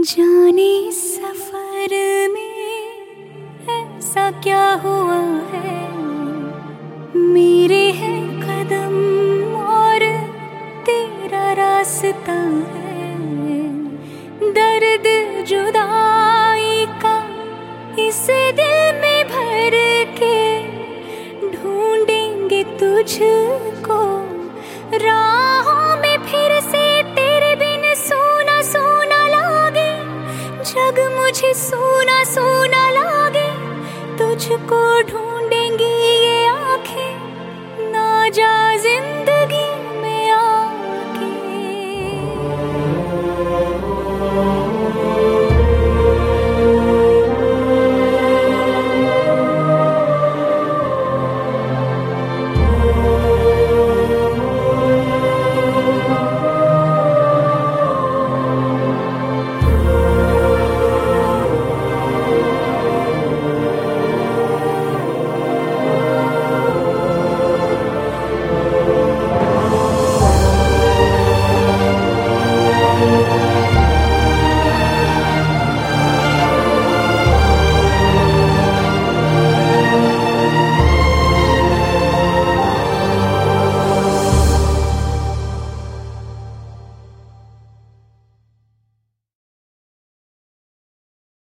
जाने इस सफर में ऐसा क्या हुआ है, मेरे हैं कदम और तेरा रास्ता है। दर्द जुदाई का इस दिल में भर के ढूंढेंगे तुझको राहों में फिर से। तेरे बिन सूना सूना लागे जग, मुझे सूना सूना लागे। तुझको ढूंढेंगी ये आंखें, ना जा जिंदगी